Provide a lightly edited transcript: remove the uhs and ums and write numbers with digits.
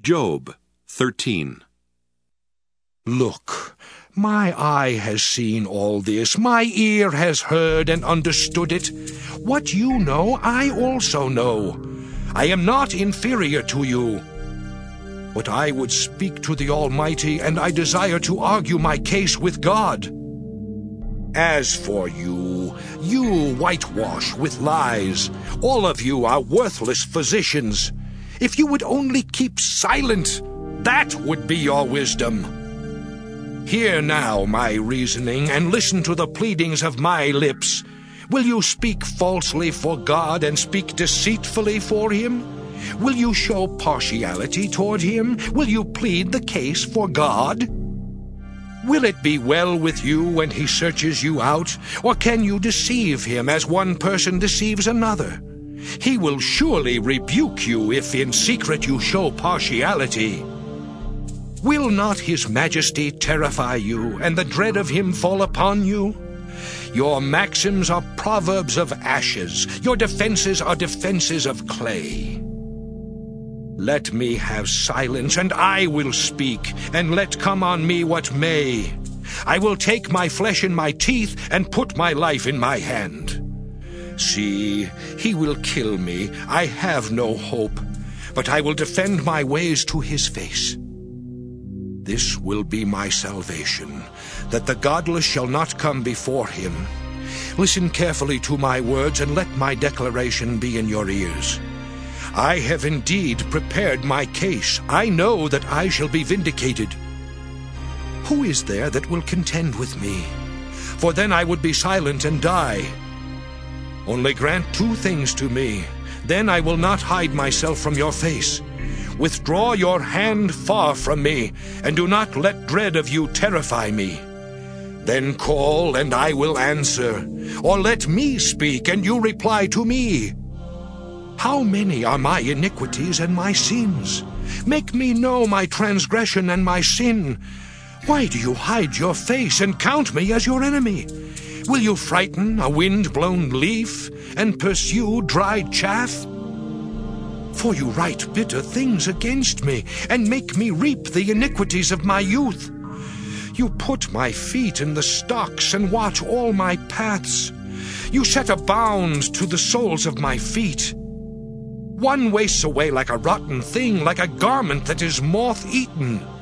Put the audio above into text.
Job 13. Look, my eye has seen all this, my ear has heard and understood it. What you know, I also know. I am not inferior to you. But I would speak to the Almighty, and I desire to argue my case with God. As for you, you whitewash with lies. All of you are worthless physicians. If you would only keep silent, that would be your wisdom. Hear now my reasoning, and listen to the pleadings of my lips. Will you speak falsely for God and speak deceitfully for him? Will you show partiality toward him? Will you plead the case for God? Will it be well with you when he searches you out, or can you deceive him as one person deceives another? He will surely rebuke you if in secret you show partiality. Will not his majesty terrify you, and the dread of him fall upon you? Your maxims are proverbs of ashes, your defenses are defenses of clay. Let me have silence, and I will speak, and let come on me what may. I will take my flesh in my teeth, and put my life in my hand. See, he will kill me. I have no hope, but I will defend my ways to his face. This will be my salvation, that the godless shall not come before him. Listen carefully to my words, and let my declaration be in your ears. I have indeed prepared my case. I know that I shall be vindicated. Who is there that will contend with me? For then I would be silent and die. Only grant two things to me, then I will not hide myself from your face. Withdraw your hand far from me, and do not let dread of you terrify me. Then call, and I will answer, or let me speak, and you reply to me. How many are my iniquities and my sins? Make me know my transgression and my sin. Why do you hide your face and count me as your enemy? Will you frighten a wind-blown leaf and pursue dried chaff? For you write bitter things against me, and make me reap the iniquities of my youth. You put my feet in the stocks and watch all my paths. You set a bound to the soles of my feet. One wastes away like a rotten thing, like a garment that is moth-eaten.